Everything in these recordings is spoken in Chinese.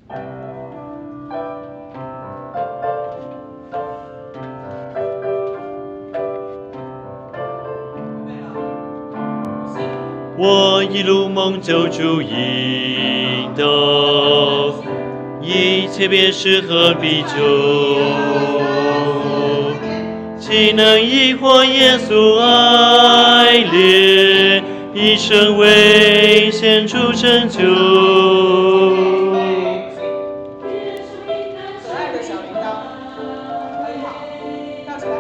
我一路蒙救主引导，一切别是何必救？岂能疑惑耶稣爱怜，一生为献出拯救？ 可爱的小铃铛，很好，跳起来。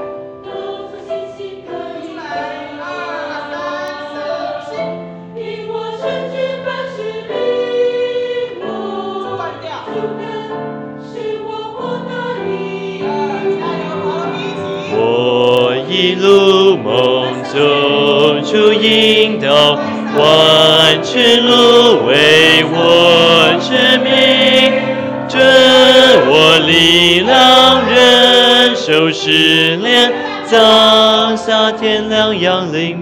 一路蒙救主引导，完全路为我指明，准我力量忍受试炼，当下天亮阳灵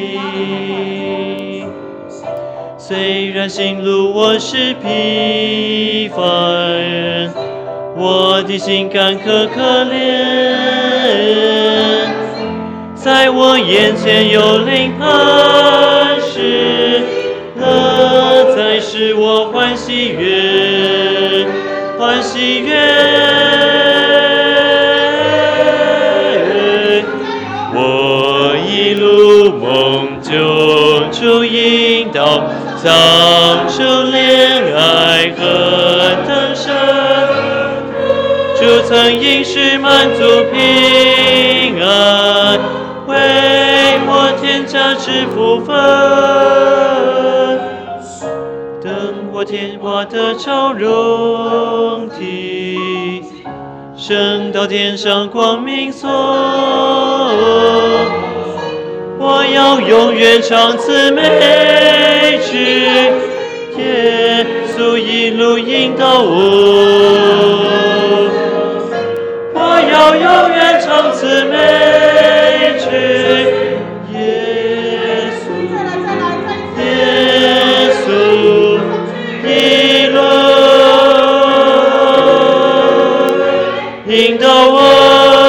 明。虽然行路我是平凡，我的心坎坷可怜，在我眼前有灵磐石，乐在使我欢喜悦，欢喜悦。我一路蒙救主引导，享受恋爱和登山，主曾应许满足平安，为我添加之福分，等我天华的超容体，升到天上光明所。我要永远唱此美曲，耶稣一路引导我。我要永远唱此美曲，耶稣一路引导我。